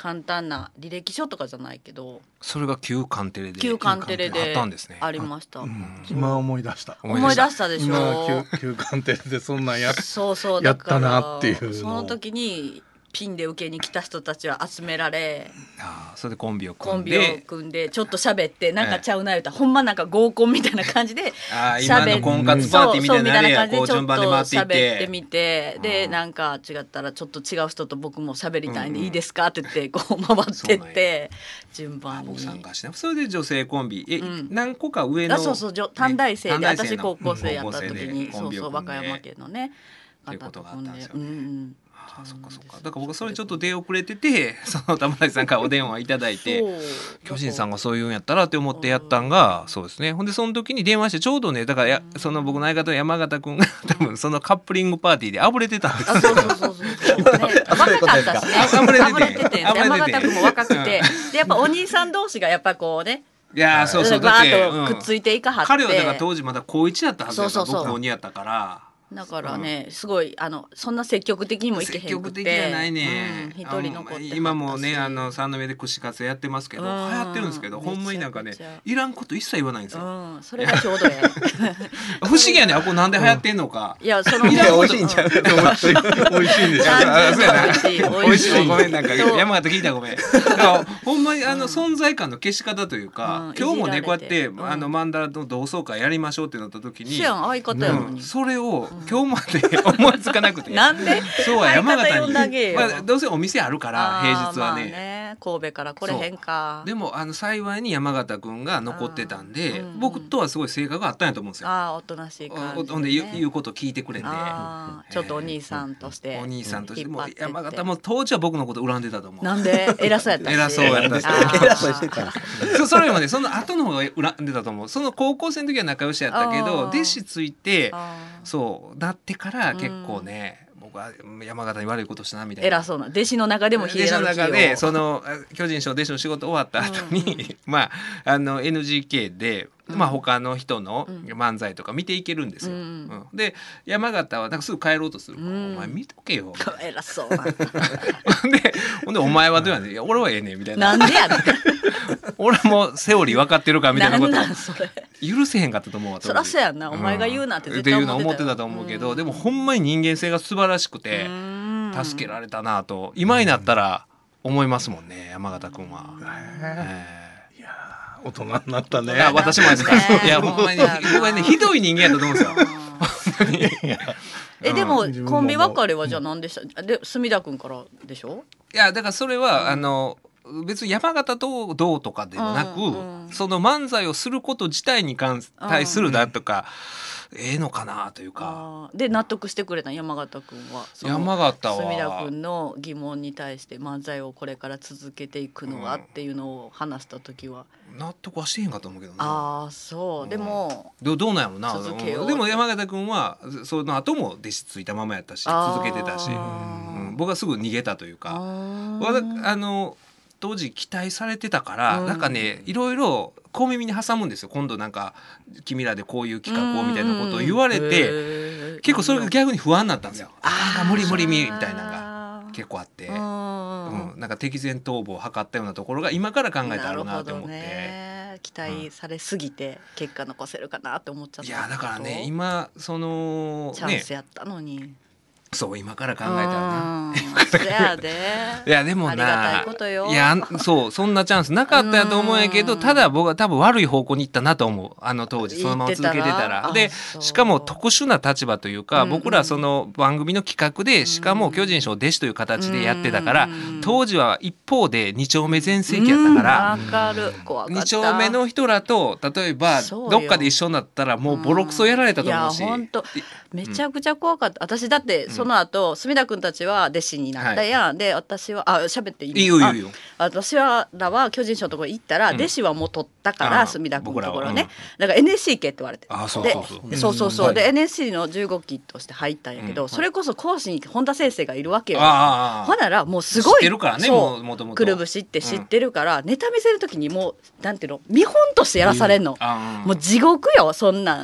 簡単な履歴書とかじゃないけど、 それが旧カンテレで旧カンテレであったんですね。 ありました。 今思い出した。 思い出したでしょ。 今旧旧カンテレでそんなんやそうそうやったなっていうの。 その時にピンで受けに来た人たちは集められ、 あそれでコンビを組んでコンビを組んでちょっと喋ってなんかちゃうな言うたら、ほんまなんか合コンみたいな感じで喋って婚活パーティーみたいなね、こう順番で回っていって喋ってみて、でなんか違ったらちょっと違う人と僕も喋りたいんでいいですかって言ってこう回ってって順番に参加して、それで女性コンビえ何個か上のそうそう短大生で私高校生やった時にそうそう和歌山県のね方と組んで。あそっかそっか。だから僕はそれちょっと出遅れてて、その玉崎さんからお電話いただいて巨人さんがそういうんやったらって思ってやったんがそうですね。ほんでその時に電話してちょうどね、だからやその僕の相方の山形君が多分そのカップリングパーティーであぶれてたんですよ。 そうそうそうそう、ね、若かったしね、あぶれてて山形君も若くて、でやっぱお兄さん同士がやっぱこうね、 いやそうそう、 だってくっついていかはって、 彼はだから当時まだ高いちやったはずだから僕高にやったから。 だからね、すごいあのそんな積極的にもいけへんくて、 積極的じゃないね、 うん、一人残って今もねあの三宮で串カツやってますけど、流行ってるんですけど、ほんまになんかねいらんこと一切言わないんですよ、 うん、それがちょうどや不思議やね、あこれなんで流行ってんのか、 いやそのいや美味しいんちゃう、美味しいんですよ、 美味しい、ごめんなんか山形聞いたごめんほんまにあの存在感の消し方というか、今日もねこうやってあのマンダラの同窓会やりましょうってなった時に相方やのにそれを今日まで思いつかなくてなんでそうは山形に、 まあ、どうせお店あるから平日は ね,、まあ、 ね神戸から来れへんか、 でもあの幸いに山形くんが残ってたんで、うん、僕とはすごい性格があったんやと思うんですよ。 あおとなしい感じで、ね、 ほんで言う、言うこと聞いてくれて、 ちょっとお兄さんとして、 お兄さんとしても山形も当時は僕のこと恨んでたと思う。 なんで偉そうやったし偉そうやったし偉そうしてたそ, それよりもねその後の方が恨んでたと思う。その高校生の時は仲良しやったけど弟子ついてそうなってから結構ね、うん、僕は山形に悪いことしたなみたいな、 偉そうな弟子の中でもヒエラルキーを、弟子の中でその巨人師の弟子の仕事終わった後に、うん、まああの エヌジーケー で、うん、まあ他の人の漫才とか見ていけるんですよ、うんうん、で山形はなんかすぐ帰ろうとする、うん、お前見とけよ偉そうなでほんでお前はどうやねん、いや俺はええねんみたいな、 なんでやねん俺もセオリー分かってるかみたいなことなんなんそれ許せへんかったと思うわ。 そらそうやんな、お前が言うなって絶対思ってた、うん、思ってたと思うけど、うん、でもほんまに人間性が素晴らしくて助けられたなと今になったら思いますもんね、山形くんは。 いや大人になったね。 私もですか、ね、いやほんまに僕はねひどい人間やったと思うんですよえでもコンビ別れはじゃあ何でした、で墨田くんからでしょ。 いやだからそれは、うん、あの別に山形とどうとかではなく、うんうん、その漫才をすること自体に関対するだとか、うん、ええのかなというかで納得してくれた山形くんは。 山形は墨田くんの疑問に対して漫才をこれから続けていくのはっていうのを話した時は、 うん、納得はしてへんかと思うけどね。 ああそう、うん、でもど, どうなんやろな、うん、でも山形くんはその後も弟子ついたままやったし続けてたし、うん、僕はすぐ逃げたというか、あの当時期待されてたから、うん、なんかねいろいろ小耳に挟むんですよ。今度なんか君らでこういう企画をみたいなことを言われて、うん、結構それが逆に不安になったんですよ。ああ無理無理無理みたいなのが結構あって、うん、なんか敵前逃亡を図ったようなところが今から考えてあるなと思って、 ね、期待されすぎて結果残せるかなって思っちゃった。 いやだからね今そのチャンスやったのに、ねそう今から考えたらな。 そやでいやでもなありがたいことよ。 いやそうそんなチャンスなかったやと思うんやけど、ただ僕は多分悪い方向に行ったなと思う。あの当時そのまま続けてたら。でしかも特殊な立場というか、うん、僕らその番組の企画でしかも巨人師匠弟子という形でやってたから、うん、当時は一方でに丁目全盛期やったから、 うん、かる怖かった。 に丁目の人らと例えばどっかで一緒になったらもうボロクソやられたと思うし、 いや本当めちゃくちゃ怖かった。私だってその後墨田くんたちは弟子になったやん、はい、で私はあ喋っていいの？ いいよいいよいいよ。 私らは巨人師のところに行ったら、うん、弟子はもう取ったから墨田くんのところね、うん、だから エヌエスシー 系って言われて、 あそうそうそうでそうそうそう、うん、で エヌエスシー のじゅうごきとして入ったんやけど、うん、それこそ講師に本田先生がいるわけよ。 あほならもうすごい知ってるからね、もう元々 くるぶしって知ってるから、うん、ネタ見せる時にもうなんていうの見本としてやらされんの、うん、もう地獄よそんなん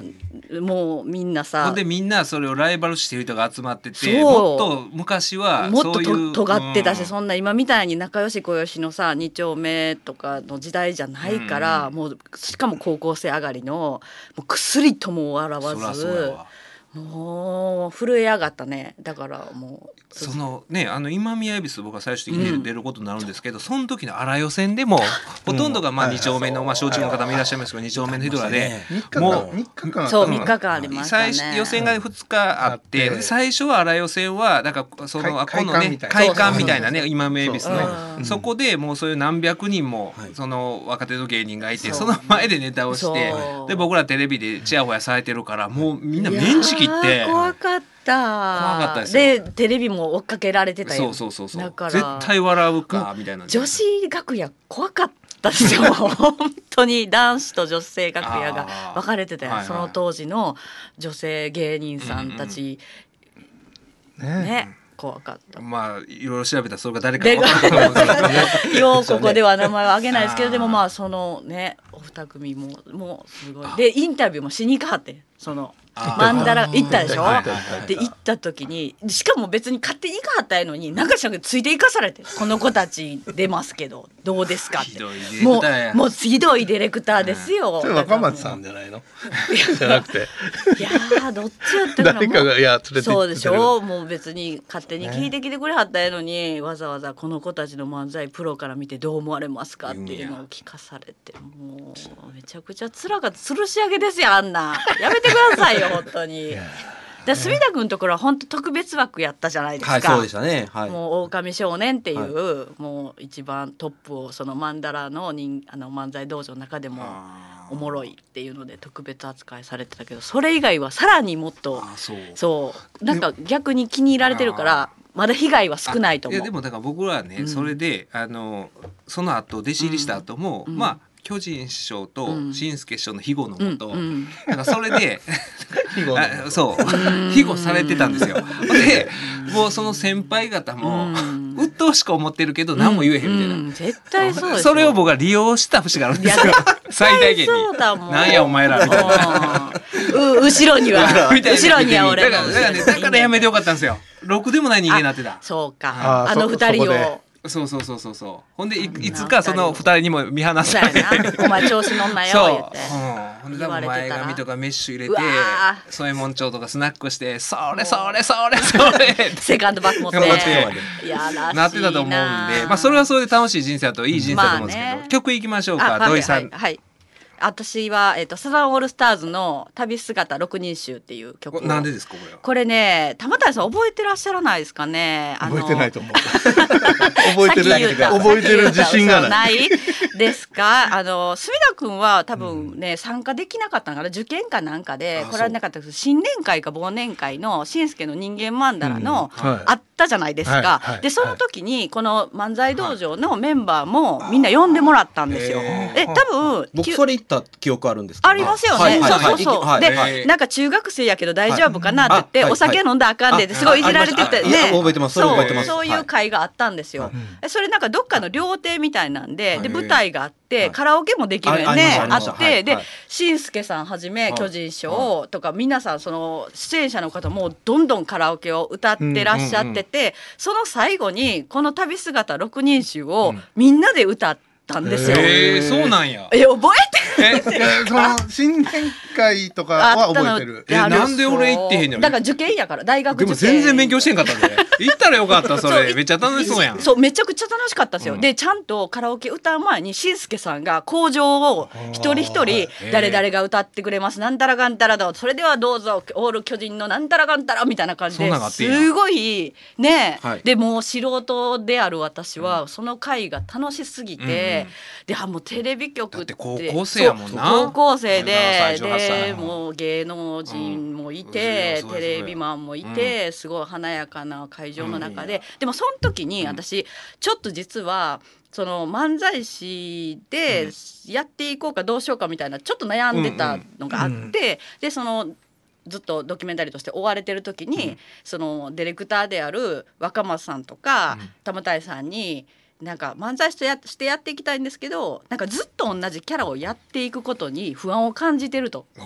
もうみんなさでみんなそれをライバル視してる人が集まっててもっと昔はもっとと尖ってたし、 うん、 そんな今みたいに仲良し小良しのさに丁目とかの時代じゃないから、うん、もうしかも高校生上がりのもう薬とも笑わずもう震え上がったね。だからもうそのねあの今宮恵比寿僕は最終的に出ることになるんですけど、うん、その時の荒予選でもほとんどがまあに丁目の、まあ、小中の方もいらっしゃいますけどに丁目の人らでもうみっかかんそうみっかかんありましたね。 最予選がふつかあって最初は荒予選はなんかそのこのね会館みたいなね今宮恵比寿のそこでもうそういう何百人もその若手の芸人がいてその前でネタをしてで僕らテレビでチヤホヤされてるからもうみんなメンチ切って怖かった怖かったですよ。でテレビも追っかけられてたよ。 そうそうそうそうだから絶対笑うかみたいな。 女子楽屋怖かったですよ本当に男子と女性楽屋が分かれてたよ、はいはい、その当時の女性芸人さんたち、うんうん、ね, ね怖かった。 まあいろいろ調べたらそれが誰か分かると思うんですけどようここでは名前を挙げないですけどでもまあそのねお二組ももうすごいでインタビューもしに行かはってそのマンダラ行ったでしょ。で行った時にしかも別に勝手に行かはったやのになんかしらついて行かされてこの子たち出ますけどどうですかってもうもうひどいディレクターですよ。 それ若松さんじゃないのじゃなくていやどっちやったか誰かがいや連れて行ってそうでしょ。もう別に勝手に聞いてきてくれはったやのに、ね、わざわざこの子たちの漫才プロから見てどう思われますかっていうのを聞かされてもうめちゃくちゃつらかった吊るし上げですよあんなやめてくださいよ本当に。で隅田君のところは本当特別枠やったじゃないですか。 はいそうでしたね、はい、 もう狼少年っていう、はい、もう一番トップをそのマンダラの人あの漫才道場の中でもおもろいっていうので特別扱いされてたけどそれ以外はさらにもっとそうそうなんか逆に気に入られてるからまだ被害は少ないと思う。 いやでもだから僕らはね、うん、それであのその後弟子入りした後も、うん、まあ巨人師匠と新助師匠の庇護のもと、うん、なんかそれであそう庇護されてたんですよ。でもうその先輩方も鬱陶しく思ってるけど何も言えへんみたいな、うんうん、 絶対そうですよ。 それを僕は利用した節があるんですよ最大限に。なんやお前らみたいなう後ろには後ろには俺だからだからねだからやめてよかったんですよ。ろくでもない人間になってた。 そうか あ, あの二人をそうそうそうそうそうほんで い, いつかそのふたりにも見放されてお前調子乗んなよ言って、 うん、ほんで多分前髪とかメッシュ入れて添右衛門町とかスナックしてそれそれそれそれセカンドバッグ持っていやらしいななってたと思うんで、まあ、それはそれで楽しい人生だといい人生だと思うんですけど、まあね、曲いきましょうか。土井さん、 はいはいはい私は、えーと、サザンオールスターズの旅姿六人衆っていう曲を。 なんでですかこれは。 これね玉谷さん覚えてらっしゃらないですかね。 あの覚えてないと思う覚えてる覚えてる自信がないないですか。あの隅田くんは多分ね、うん、参加できなかったのかな受験かなんかで来られなかったです。新年会か忘年会の新助の人間漫談の、うんはい、あったじゃないですか、はいはい、でその時にこの漫才道場のメンバーもみんな呼んでもらったんですよ。え多分僕それた記憶あるんですけどありますよね、はいはいはい、そうそうそう、はい、で、はい、なんか中学生やけど大丈夫かなって言って、はい、お酒飲んだらあかんでってすごいいじられててね、 覚えてますそれ覚えてます。 そういう会があったんですよ、はい、それなんかどっかの料亭みたいなんで、はい、で舞台があって、はい、カラオケもできるよね、あって、はい、で、はい、新助さんはじめ巨人師匠とか皆さんその出演者の方もどんどんカラオケを歌ってらっしゃってて、うんうんうん、その最後にこの旅姿六人衆をみんなで歌ってたんですよ。 えー、そうなんや。 え覚えてる。 えその新年会とかは覚えてる。 えなんで俺行ってへんの。 だから受験やから大学受験。 でも全然勉強してんかったんで。行ったらよかったそれめっちゃ楽しそうやん。 そうめちゃくちゃ楽しかったですよ。うん、でちゃんとカラオケ歌う前に新助さんが口上を一人一人誰々が歌ってくれますなんたらかんたらだそれではどうぞオール巨人のなんたらかんたらみたいな感じですごいね、はい、でもう素人である私は、うん、その会が楽しすぎて、うん、であもうテレビ局ってだって高校生やもんな。 高校生ででもう芸能人もいて、うん、テレビマンもいて、うん、すごい華やかな会場の中で、うん、でもその時に私ちょっと実はその漫才師でやっていこうかどうしようかみたいなちょっと悩んでたのがあって、うんうん、でそのずっとドキュメンタリーとして追われてる時に、うん、そのディレクターである若松さんとか、うん、玉谷さんになんか漫才師とやしてやっていきたいんですけどなんかずっと同じキャラをやっていくことに不安を感じてると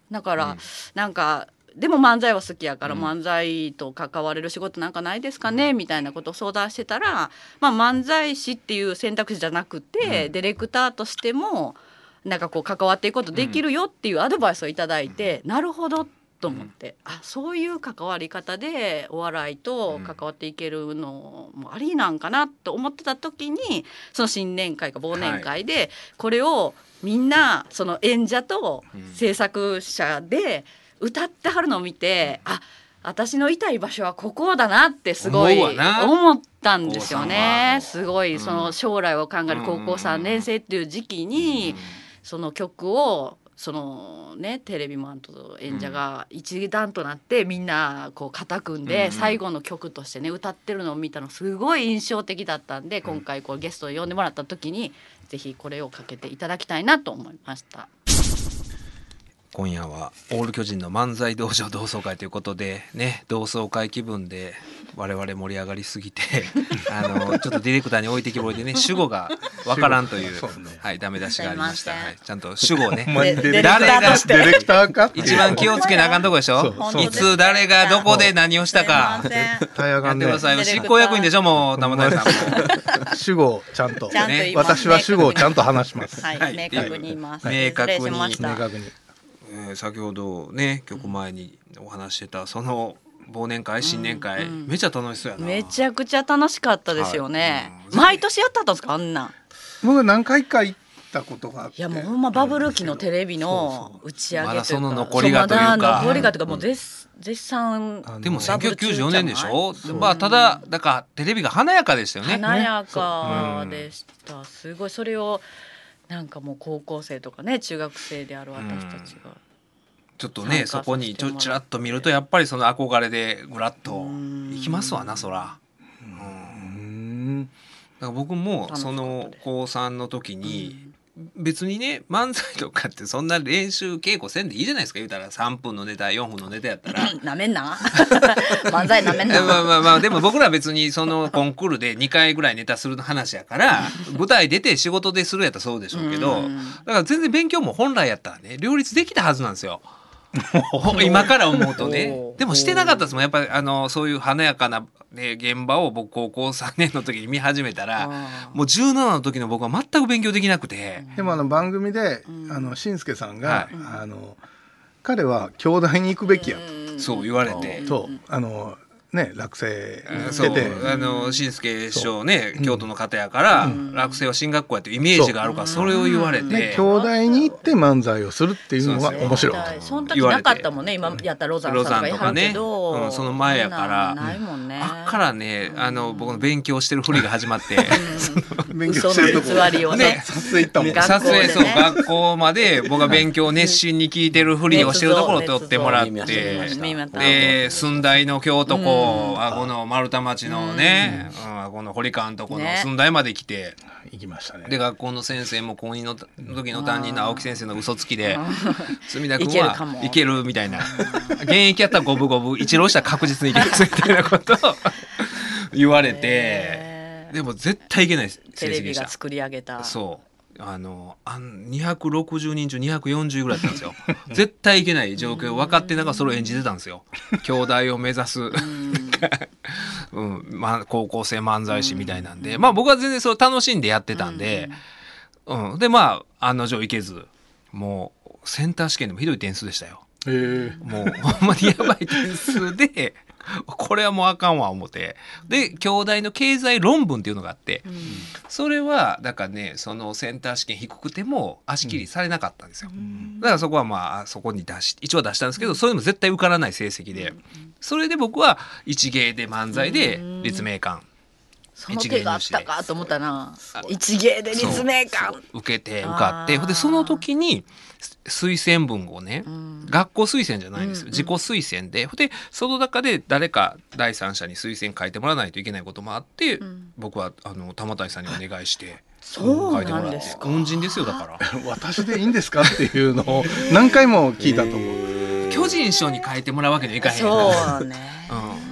だから、うん、なんかでも漫才は好きやから、うん、漫才と関われる仕事なんかないですかね、うん、みたいなことを相談してたら、まあ、漫才師っていう選択肢じゃなくて、うん、ディレクターとしてもなんかこう関わっていくことできるよっていうアドバイスをいただいて、うん、なるほどと思って、うん、あそういう関わり方でお笑いと関わっていけるのもありなんかなと思ってた時に、その新年会か忘年会でこれをみんなその演者と制作者で歌ってはるのを見て、あ私のいたい場所はここだなってすごい思ったんですよね。すごいその将来を考える高校さんねん生っていう時期にその曲をそのねテレビマンと演者が一段となってみんなこう肩組んで最後の曲としてね歌ってるのを見たのすごい印象的だったんで、今回こうゲストを呼んでもらった時にぜひこれをかけていただきたいなと思いました。 今夜はオール巨人の漫才道場同窓会ということでね、同窓会気分で我々盛り上がりすぎてあのちょっとディレクターに置いてきぼりでね主語がわからんという、ね、はいダメ出しがありました。はい、ちゃんと主語をね誰がディレクターか一番気をつけなあかんとこでしょ。いつ誰がどこで何をしたかやってください。執行役員でしょもう玉谷さんも主語ちゃんとね、私は主語をちゃんと話します。 はい、明確に言います。 明確に明確に。 えー、先ほどね曲前にお話してたその忘年会新年会、うんうん、めちゃ楽しそうやな。 めちゃくちゃ楽しかったですよね、はい、うん、毎年やったんですかあんな。 僕何回か行ったことがあって、 いやもうほんまバブル期のテレビの打ち上げというか、 まだその残りがというか、 まだ残りがというかもう絶、うん、絶賛でもせんきゅうひゃくきゅうじゅうよねんでしょ、まあ、ただだからテレビが華やかでしたよね。 華やかでした、うん、すごいそれをなんかもう高校生とかね中学生である私たちが、うん、 ちょっとねそこにちょちらっと見るとやっぱりその憧れでぐらっといきますわなそら。うん、だから僕もその高さんの時に別にね漫才とかってそんな練習稽古せんでいいじゃないですか。言うたらさんぷんのネタよんぷんのネタやったらなめんな漫才なめんなまあまあまあでも僕ら別にそのコンクールでにかいぐらいネタする話やから舞台出て仕事でするやったらそうでしょうけど、だから全然勉強も本来やったらね両立できたはずなんですよ今から思うとね。でもしてなかったですもんやっぱりあのそういう華やかな、ね、現場を僕高校さんねんの時に見始めたらもうじゅうななの時の僕は全く勉強できなくて、 でもあの番組で、うん、あのしんすけさんが、はい、あの彼は京大に行くべきやとそう言われて、 そうあのね落成してて、 あの新助師匠ね京都の方やから、うん、落成は進学校やというイメージがあるからそれを言われて京大に行って漫才をするっていうのが面白い。 その時なかったもんね今やったロザンさんとか言はるけど、 ねうん、その前やからないもんね。あっからねあの僕の勉強してるふりが始まって勉強してるとこ偽りをね撮影行ったもんね。 撮影そう学校まで僕が勉強を熱心に聞いてるふりをしてるところを撮ってもらってで寸大の京都校あこの丸太町のね、うんうん、この堀川のとこの寸大まで来て、ね、 行きましたね。 で学校の先生も高にの時の担任の青木先生の嘘つきで隅田君はいけるみたいな現役やったら五分五分一浪したら確実にいけますみたいなことを言われて、でも絶対いけない成績でした。 テレビが作り上げたそうあのあにひゃくろくじゅうにん中にひゃくよんじゅうぐらいだったんですよ絶対いけない状況分かってなんかそれを演じてたんですよ京大を目指すうんまあ、高校生漫才師みたいなんで、まあ僕は全然それ楽しんでやってたんで、うん、でまあ案の定いけずもうセンター試験でもひどい点数でしたよ。 へーもうほんまにやばい点数でこれはもうあかんわ思ってで京大の経済論文っていうのがあって、うん、それはだからねそのセンター試験低くても足切りされなかったんですよ、うん、だからそこはまあそこに出し一応出したんですけど、うん、それでも絶対受からない成績で、うん、それで僕は一芸で漫才で立命館、うん、 その手があったかと思ったな。一芸で立命館受けて受かってでその時に推薦文をね、うん、学校推薦じゃないんですよ、うんうん、自己推薦ででその中で誰か第三者に推薦書いてもらわないといけないこともあって、うん、僕はあの玉谷さんにお願いして書いてもらって恩人ですよだから私でいいんですかっていうのを何回も聞いたと思う、 えー、巨人賞に書いてもらうわけにはいかへんそうね、 うん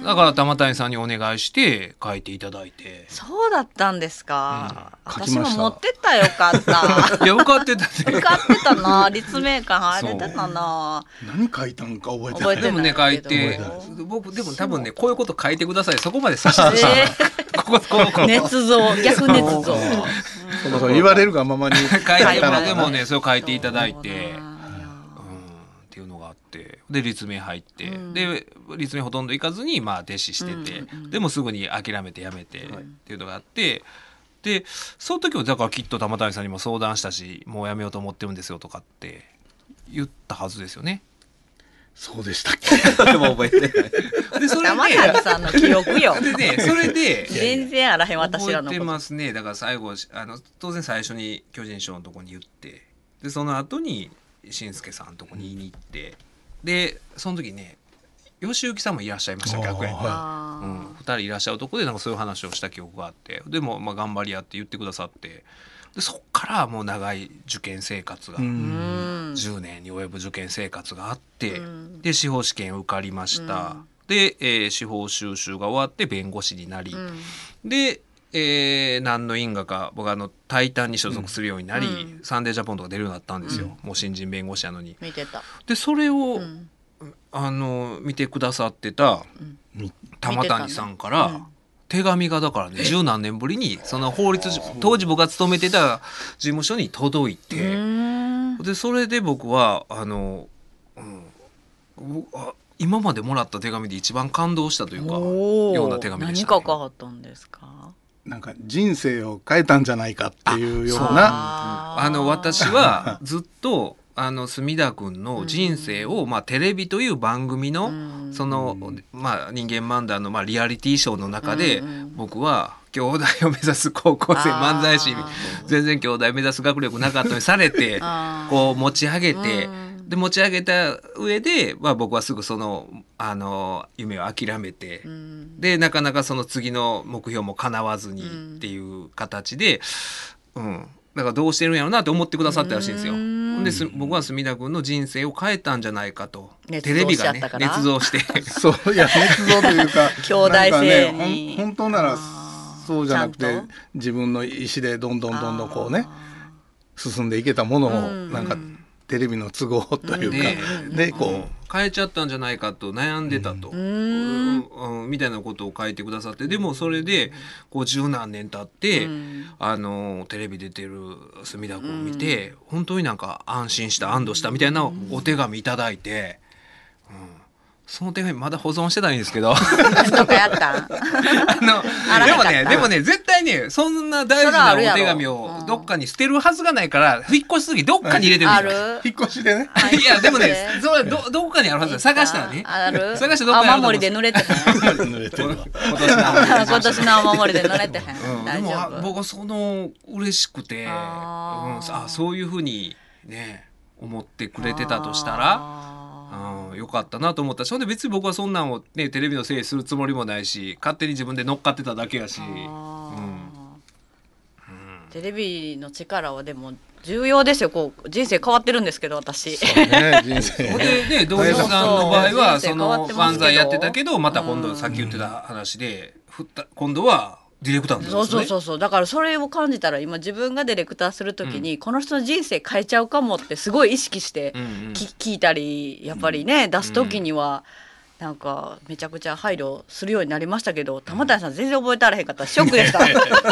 だから玉谷さんにお願いして書いていただいて。 そうだったんですか、 うん、 私も持ってったらよかったいや受かってたね受かってたな、立命館入れてたな。 何書いたんか覚えてない。 覚えてでもね書いて、僕でも多分ねこういうこと書いてください、そこまで差し出した、えー、ここここ捏造、逆捏造そう言われるがままに書いてもでもねそれを書いていただいて、うん、っていうのがあって、で立命入って、うん、で立命ほとんど行かずにまあ弟子してて、うんうん、でもすぐに諦めてやめて、はい、っていうのがあって、でその時はだからきっと玉谷さんにも相談したし、もうやめようと思ってるんですよとかって言ったはずですよね。 そうでしたっけでも覚えてないでそれで玉谷さんの記憶よで、ね、それで全然あらへん私らのこと覚えてますね。だから最後あの当然最初に巨人賞のとこに言って、でその後にしんすけさんのとこに言いに行って、でその時ね吉行さんもいらっしゃいました、逆に、はい、うん、ふたりいらっしゃるとこでなんかそういう話をした記憶があって、でもまあ頑張りやって言ってくださって、でそっからもう長い受験生活がじゅうねんに及ぶ受験生活があって、で司法試験受かりました、で、えー、司法修習が終わって弁護士になり、で、えー、何の因果か僕はあのタイタンに所属するようになり、うん、サンデージャポンとか出るようになったんですよ、うん、もう新人弁護士やのに。 見てた。 でそれを、うん、あの見てくださってた玉谷さんから、ね、手紙がだからね十何年ぶりにその法律当時僕が勤めてた事務所に届いて、でそれで僕はあの、うん、あ今までもらった手紙で一番感動したというかような手紙でした、ね、 何か変わったんですか。 なんか人生を変えたんじゃないかっていうような、 ああの私はずっとあの墨田君の人生を、まあ、テレビという番組の、その、まあ、人間漫談の、まあ、リアリティショーの中で、僕は兄弟を目指す高校生漫才師、全然兄弟目指す学力なかったのにされてこう持ち上げて、で持ち上げた上で、まあ、僕はすぐその、あの夢を諦めて、でなかなかその次の目標も叶わずにっていう形で、うん、だからどうしてるんやろうなって思ってくださったらしいんですよ。で僕は墨田君の人生を変えたんじゃないかと、テレビがね捏造してそういや捏造というか兄弟性に、 ね、本当ならそうじゃなくて自分の意思でどんどんどんどんこうね進んでいけたものをなんかテレビの都合というか、うん、でこう、うん、 変えちゃったんじゃないかと悩んでたと、うんうん、みたいなことを書いてくださって、でもそれでこう十何年経って、うん、あのテレビ出てる墨田君を見て、うん、本当になんか安心した安堵したみたいなお手紙いただいて、うん、その手紙まだ保存してないんですけどどこやったんあのでもねでもね絶対ねそんな大事なお手紙をどっかに捨てるはずがないから、引っ越しすぎどっかに入れてるんですよ。 引っ越しでね。 いやでもねそれは ど, どこかにあるはずだ。探したらね。 ある。 探してどっかにある。 雨漏りで濡れてへん。 濡れてるわ。 今年の今年の雨漏りで濡れてへん。 うん、大丈夫。でも僕はその嬉しくて、あ、うん、あそういうふうにね思ってくれてたとしたら。うん、よかったなと思ったし、ほんで別に僕はそんなんを、ね、テレビのせいするつもりもないし、勝手に自分で乗っかってただけやし、うんうん、 テレビの力はでも重要ですよ。こう人生変わってるんですけど私。 そうね、人生でね、同僚さんの場合はその漫才やってたけど、また今度さっき言ってた話で、うん、今度はディレクターなんですね。 そうそうそうそう。だからそれを感じたら今自分がディレクターするときに、うん、この人の人生変えちゃうかもってすごい意識して、うんうん、聞いたりやっぱりね、うん、出すときにはなんかめちゃくちゃ配慮するようになりましたけど、玉谷さん全然覚えてあらへんかった。ショックでした。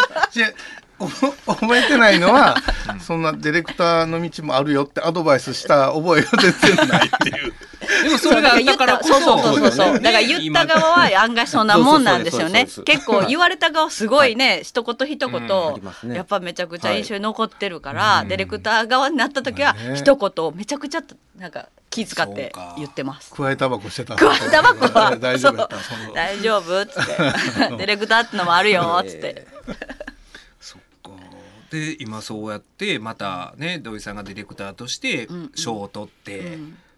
覚えてないのはそんなディレクターの道もあるよってアドバイスした覚えが全然ないっていう。 でもそれがあったからこそ、 そうそうそうそう。だから言った側は案外そんなもんなんですよね。結構言われた側すごいね、一言一言やっぱめちゃくちゃ印象に残ってるから、ディレクター側になった時は一言めちゃくちゃなんか気遣って言ってます。 加えタバコしてた。 加えタバコは大丈夫だった。 大丈夫っつってディレクターってのもあるよっつって。 で今そうやってまたね土井さんがディレクターとして賞を取って、うん、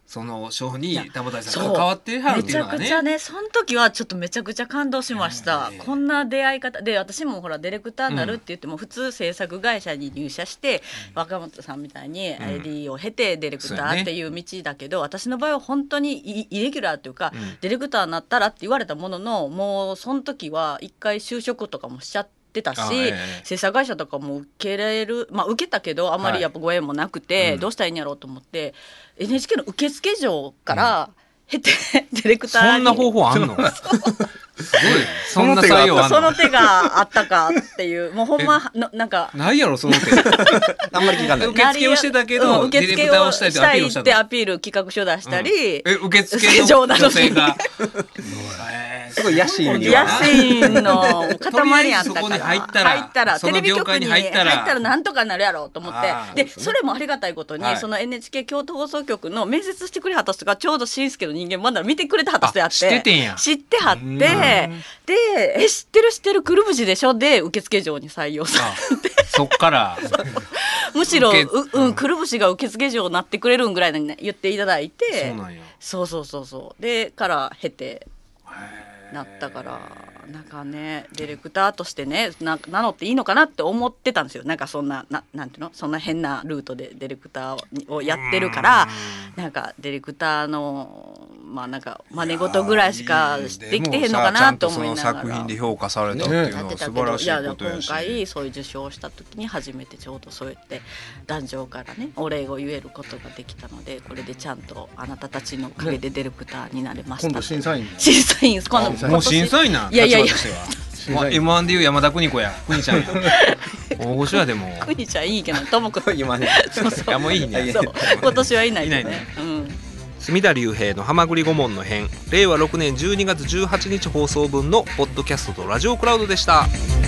その賞に田畑さん関わってはるっていうのがね。 めちゃくちゃね、その時はちょっとめちゃくちゃ感動しました。こんな出会い方で、私もほらディレクターになるって言っても、うん、普通制作会社に入社して、うん、若本さんみたいに アイディー を経てディレクターっていう道だけど、うん、私の場合は本当にイレギュラーっていうか、うん、ディレクターになったらって言われたものの、もうその時は一回就職とかもしちゃって出たし、ええ、制作会社とかも受けれる、まあ受けたけどあまりやっぱご縁もなくて、はい、どうしたらいいんやろうと思って、うん、エヌエイチケー の受付嬢から経て、うん、ディレクターに。 そんな方法あんの？すごい。そんな採用あんの？ その手があったかっていう、もうほんまのなんかないやろその手。あんまり聞かない。受付をしてたけど、うん、ディレクターをしたいってアピールしたってアピール企画書出したり、うん、 え受付の女性が。 すごい野心野心の塊やったから、 そこに入ったら、 入ったらテレビ局に入ったら、入ったらなんとかなるやろうと思って、でそれもありがたいことに、はい、その エヌエイチケー 京都放送局の面接してくれはった人がちょうどしんすけの人間まだ見てくれてはった人やって、 知っててんや、 知ってはって、でえ知ってる知ってるくるぶしでしょで受付嬢に採用されて、 そっからむしろう、うん、くるぶしが受付嬢になってくれるんぐらいに、ね、言っていただいて、 そうなんや、 そうそうそうそうでから経てなったから、なんかねディレクターとしてねな名乗っていいのかなって思ってたんですよ。なんかそんな な, なんていうのそんな変なルートでディレクターをやってるから、なんかディレクターのまあなんか真似事ぐらいしかできてへんのかなと思いながら、 ちゃんとその作品で評価されたっていうのは素晴らしいことやし、 今回そういう受賞した時に初めてちょうどそうやって壇上からねお礼を言えることができたので、これでちゃんとあなたたちのおかげでディレクターになれました。 今度審査員審査員今度もう審査員なん。 いやいやいやエムワン でいう山田邦子や邦ちゃんや大御所やでも邦ちゃんいいけどともくん今ねそうそう、 いやもういいね、 そう今年はいないね、いないね、うん、 隅田隆平のはまぐり顧問の編、れいわろくねんじゅうにがつじゅうはちにち放送分のポッドキャストとラジオクラウドでした。